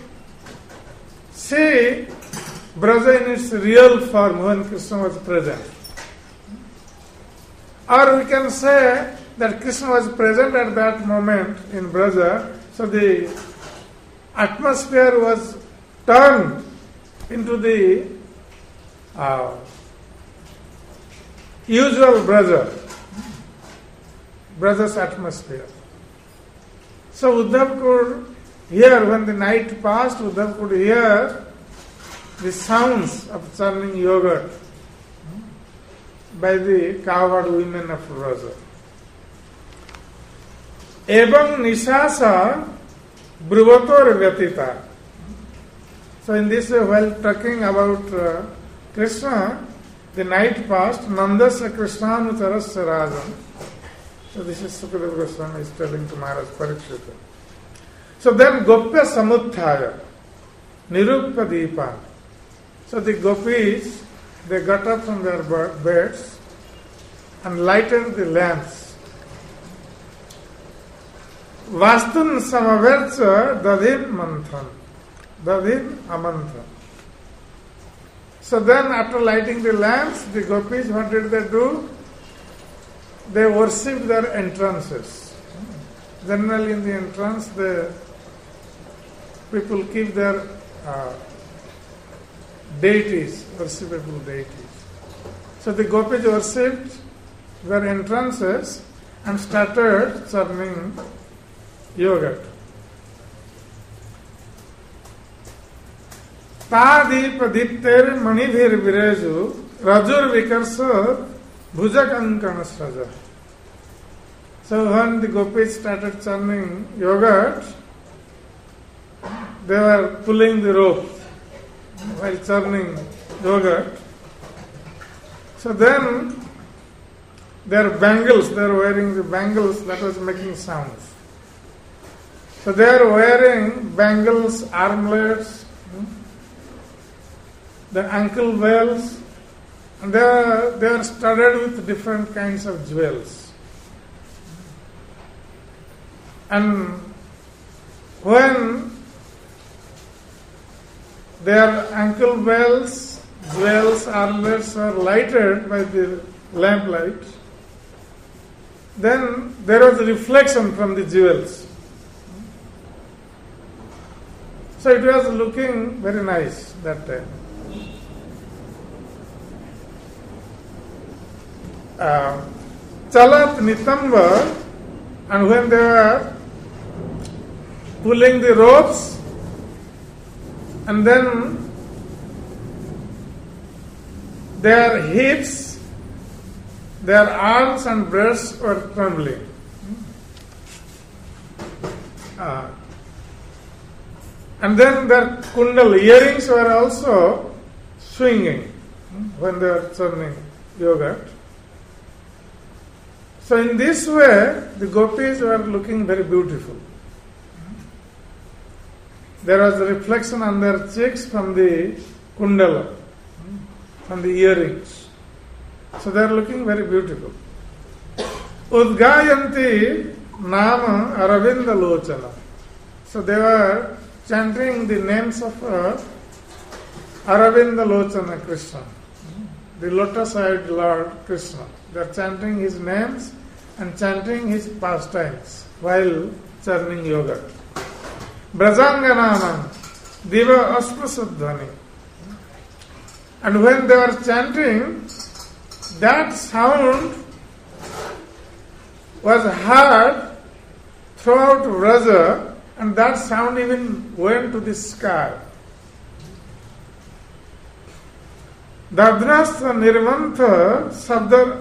see Braja in its real form when Krishna was present. Or we can say that Krishna was present at that moment in Braja, so the atmosphere was turned into the usual Braja's atmosphere. So Uddhava could hear, when the night passed, Uddhava could hear the sounds of churning yogurt by the cowherd women of Braja. Evam nishasa bruvator vyatita. So in this way, while talking about Krishna, the night passed, Nandasya Krishnanutarasya Rajan. So this is Sukadeva Goswami is telling to Maharaj Parikshita. So then Gopya Samuthaya, Nirupya Deepa. So the gopis, they got up from their beds and lighted the lamps. Vastun Samavercha Dadin Manthan. Dadin Amanthan. So then after lighting the lamps, the gopis, what did they do? They worshipped their entrances. Generally in the entrance, the people keep their deities, worshipable deities. So the gopis worshipped their entrances and started churning yogurt. Tadip Dipter Manibhir Vireju Rajur Vikarsa Bhujakankana Sraja. So when the gopis started churning yogurt, they were pulling the rope while churning yogurt. So then their bangles, they were wearing the bangles that was making sounds. So they are wearing bangles, armlets, the ankle veils, and they are studded with different kinds of jewels. And when their ankle bells, jewels, armlets are lighted by the lamplight, then there was a reflection from the jewels. So it was looking very nice that time. Chalat Nitamba, and when they were pulling the ropes, and then their hips, their arms and breasts were trembling. And then their kundal earrings were also swinging when they were churning yogurt. So in this way, the gopis were looking very beautiful. There was a reflection on their cheeks from the kundala, from the earrings. So they are looking very beautiful. Udgayanti nama Aravinda Lochana. So they were chanting the names of Aravinda Lochana Krishna, the lotus-eyed Lord Krishna. They are chanting his names and chanting his pastimes while churning yogurt. Brajangananam Diva Asprasudhani. And when they were chanting, that sound was heard throughout Vraja, and that sound even went to the sky. Dadnastha nirvantha sabda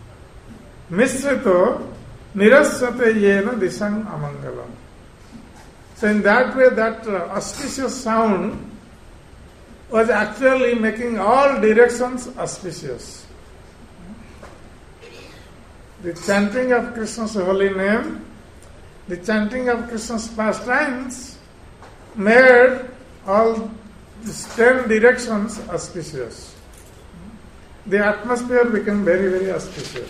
misrito nirasyate yena disang amangalam. So in that way, that auspicious sound was actually making all directions auspicious. The chanting of Krishna's holy name, the chanting of Krishna's pastimes made all these 10 directions auspicious. The atmosphere became very, very auspicious.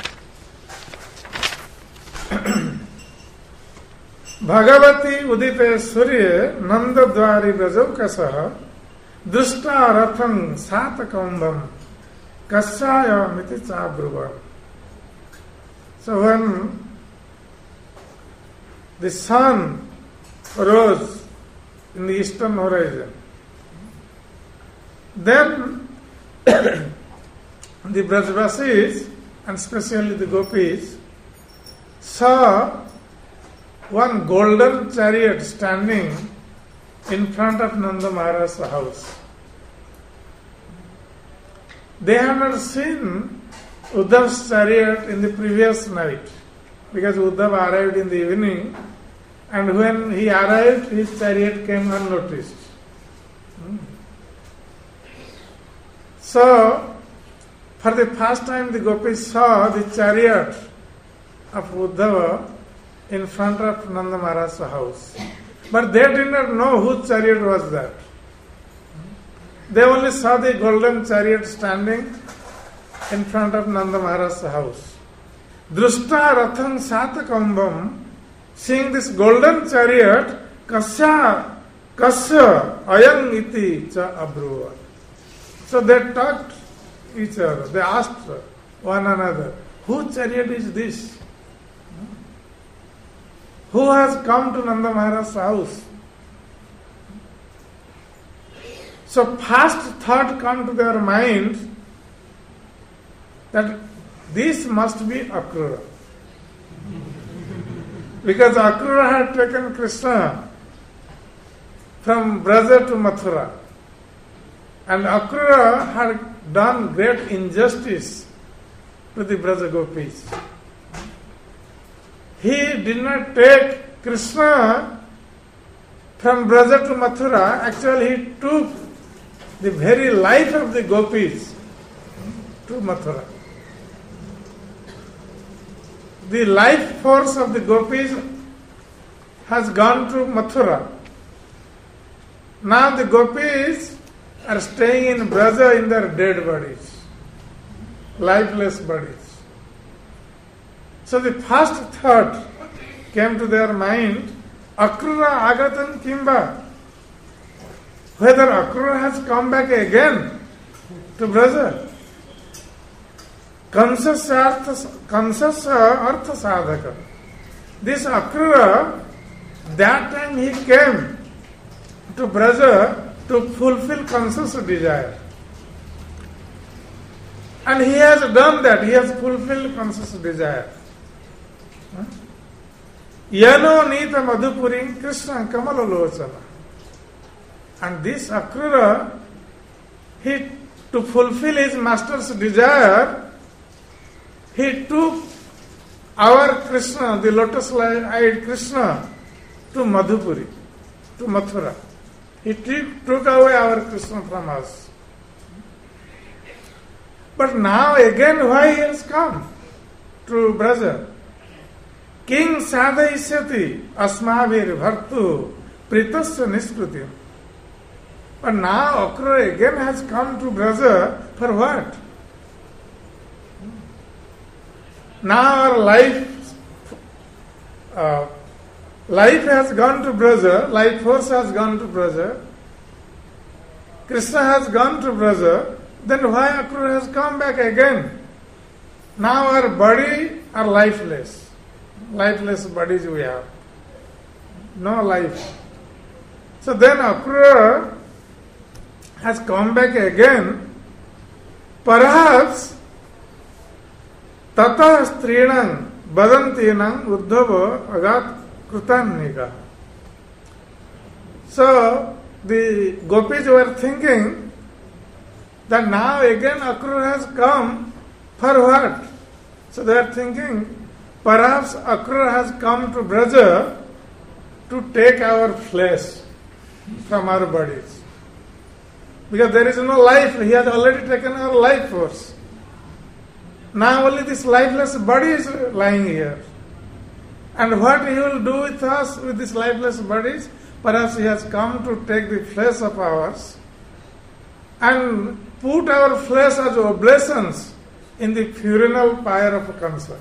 Bhagavati udite surye nandadvari brajaukasaha dushta ratham satakambam kasyaya miti chabruva. So when the sun rose in the eastern horizon, then the Brajvasis, and especially the gopis, saw one golden chariot standing in front of Nanda Maharaj's house. They had not seen Uddhav's chariot in the previous night, because Uddhav arrived in the evening, and when he arrived, his chariot came unnoticed. So, for the first time, the gopis saw the chariot of Uddhava in front of Nanda Maharaj's house. But they did not know whose chariot was that. They only saw the golden chariot standing in front of Nanda Maharaj's house. Drushta ratham satakambam, seeing this golden chariot, kasya ayam iti cha abruva. So they talked each other. They asked one another, whose chariot is this? Who has come to Nanda Maharaj's house? So first thought come to their minds that this must be Akrura. Because Akrura had taken Krishna from Braja to Mathura. And Akrura had done great injustice to the Braja gopis. He did not take Krishna from Braja to Mathura. Actually, he took the very life of the gopis to Mathura. The life force of the gopis has gone to Mathura. Now the gopis are staying in Braja in their dead bodies, lifeless bodies. So the first thought came to their mind, Akrura agatan kimba. Whether Akrura has come back again to Braja. Kansasya artha sadhaka. This Akrura, that time he came to Braja to fulfill Kansa's desire. And he has done that, he has fulfilled Kansa's desire. Yano Nita Madhupuri Krishna Kamalalochana. And this Akrura, he, to fulfill his master's desire, he took our Krishna, the lotus-eyed Krishna, to Madhupuri, to Mathura. He took away our Krishna from us. But now again why he has come to Braja? King sadhayisyati asmabhir bhartu pritasya niskruti. But now Akrura again has come to Braja for what? Now our life has gone to Braja, life force has gone to Braja, Krishna has gone to Braja, then why Akrura has come back again? Now our body are lifeless. Lifeless bodies we have. No life. So then Akrura has come back again. Perhaps tata strinang badantinang uddhava agat krutannika. So the gopis were thinking that now again Akrura has come for what? So they are thinking perhaps Akrura has come to Braja to take our flesh from our bodies. Because there is no life, he has already taken our life force. Now only this lifeless body is lying here. And what he will do with us, with these lifeless bodies? Perhaps he has come to take the flesh of ours and put our flesh as oblations in the funeral pyre of Kansa.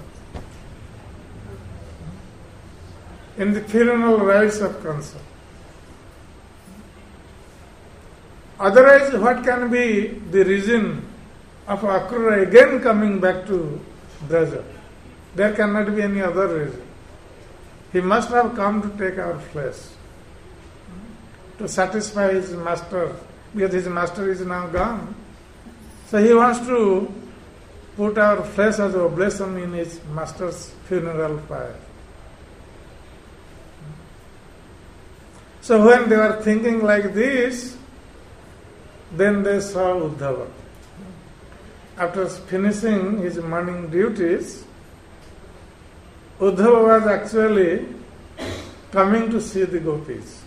In the funeral rites of Kansa. Otherwise, what can be the reason of Akrura again coming back to Braja? There cannot be any other reason. He must have come to take our flesh, to satisfy his master, because his master is now gone. So he wants to put our flesh as a oblation in his master's funeral pyre. So when they were thinking like this, then they saw Uddhava. After finishing his morning duties, Uddhava was actually coming to see the gopis.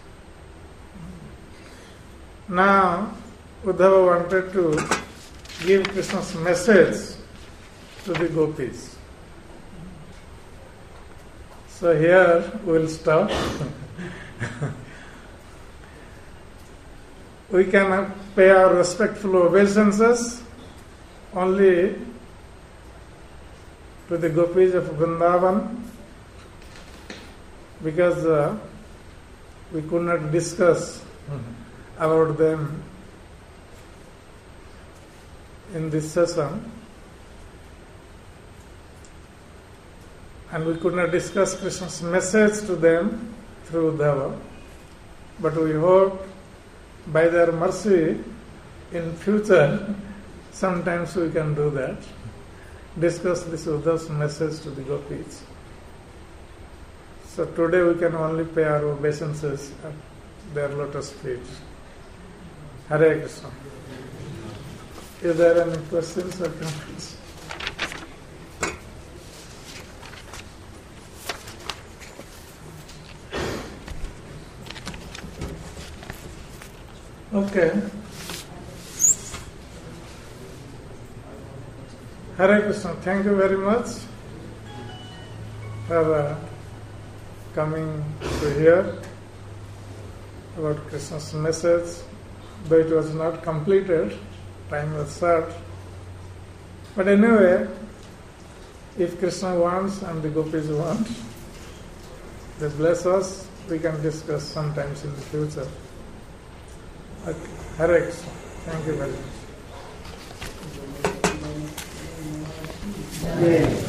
Now, Uddhava wanted to give Krishna's message to the gopis. So here we will stop. We can pay our respectful obeisances only to the gopis of Vrindavan, because we could not discuss about them in this session, and we could not discuss Krishna's message to them through Uddhava, but we hope by their mercy in future sometimes we can do that, discuss this Uddhava's message to the gopis. So today we can only pay our obeisances at their lotus feet. Hare Krishna. Is there any questions or comments? Okay. Hare Krishna. Thank you very much for coming to hear about Krishna's message, though it was not completed, time was short. But anyway, if Krishna wants and the gopis want, just bless us, we can discuss sometimes in the future. Okay. Hare Krishna. Thank you very much. Yeah.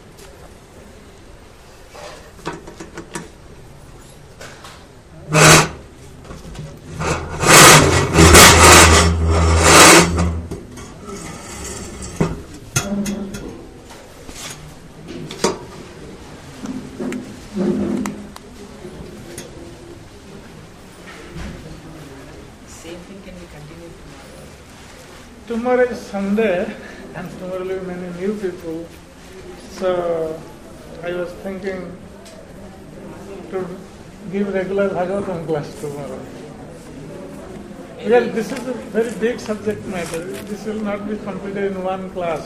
Tomorrow is Sunday and tomorrow will be many new people. So I was thinking to give regular Bhagavatam class tomorrow. Well, this is a very big subject matter. This will not be completed in one class.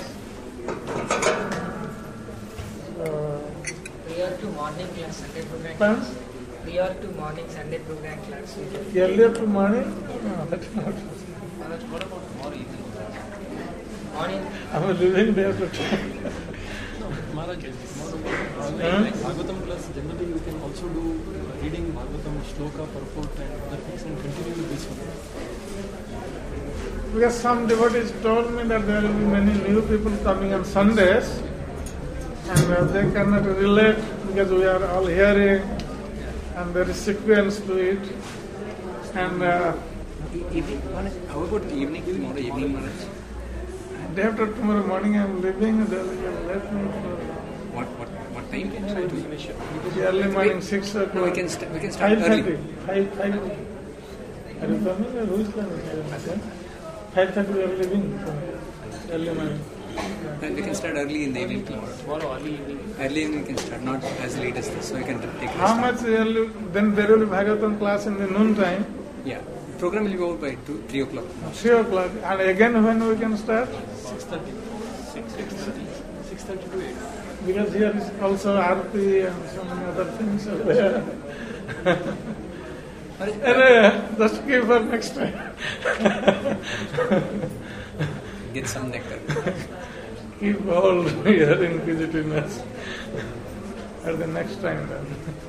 Prior to morning class, Sunday program Pardon? class. Prior to morning Sunday program class. Earlier to morning? No, that's not. What about tomorrow evening? Morning. I'm living there to time. No, Maharaj, tomorrow like Bhagavatam class, generally you can also do reading Bhagavatam, shloka, purport and other things and continue with this one. Because some devotees told me that there will be many new people coming on Sundays and they cannot relate because we are all hearing and there is sequence to it. And evening, how about the evening, tomorrow evening, Maharaj? day after tomorrow morning I am leaving, they will let me for What time can try to finish it? early morning 6 o'clock. No, we can start early. 5:30. Are you coming or who is coming? 5:30 we are leaving early morning. Then we can start early in the evening tomorrow. Tomorrow early evening. Early evening we can start, not as late as this, so we can take How much early? Then there will be Bhagavatam class in the noon time. Yeah. Program will be over by 3 o'clock. 3 o'clock. And again when we can start? 6:30. 6:30 to 8. Because here is also Aarti and so many other things are there. And just give for next time. Get some nectar. Keep all your inquisitiveness at the next time then.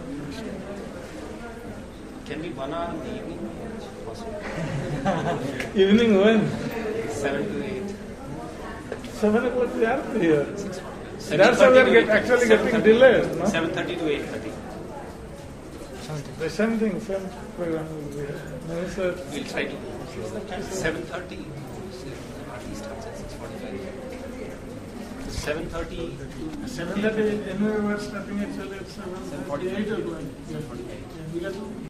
Can be 1 hour in the evening? Evening when? 7 to 8. 7 o'clock we are here. 7:30 That's why we to are 8. actually getting delayed. No? 7:30 to 8:30. The same thing, same program will be here. No, sir. We'll try to. 7:30. Party starts at 6:45. 7:30 to 7:30, anyway we are starting actually at 7:48 o'clock. 7:45. Yeah, because